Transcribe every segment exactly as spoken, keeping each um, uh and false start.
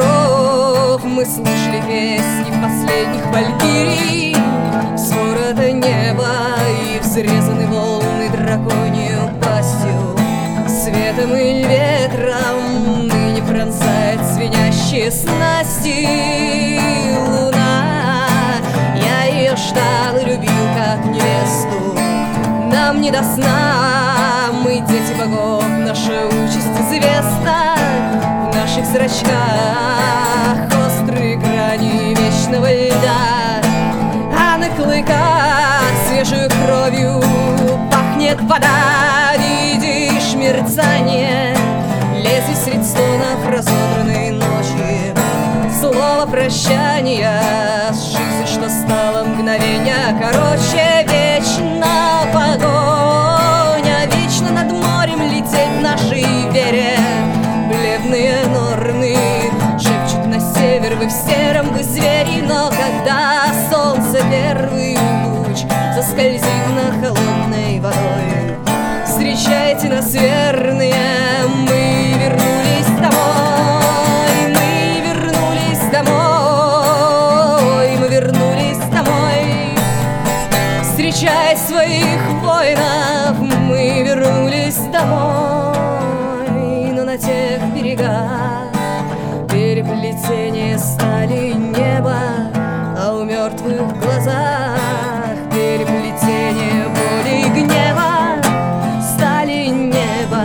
богов мы слышали песни последних валькирий. Вспорото небо и взрезаны волны драконью пастью. Светом и ветром ныне пронзает звенящие снасти луна. Я ее ждал и любил как невесту, нам не до сна, мы дети богов, наша участь известна. В наших зрачках острые грани вечного льда, а на клыках свежей кровью пахнет вода. Видишь мерцание лезвий средь стонов разодранной ночи, слово прощания с жизнью, что стало мгновенья короче. Вечно погоня, вечно над морем лететь нашей вере. Бледные норны шепчут на север: вы в сером, вы звери. Но когда солнце первый луч заскользит на холодной водой, встречайте нас, верные, мы вернулись домой. Мы вернулись домой, мы вернулись домой. Встречай своих воинов, мы вернулись домой. Но на тех берегах переплетения стали небо, а у мертвых глазах переплетение боли и гнева стали небо,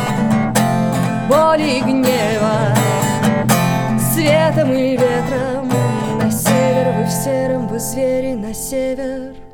боли и гнева. Светом и ветром на север, вы в сером, вы звери на север.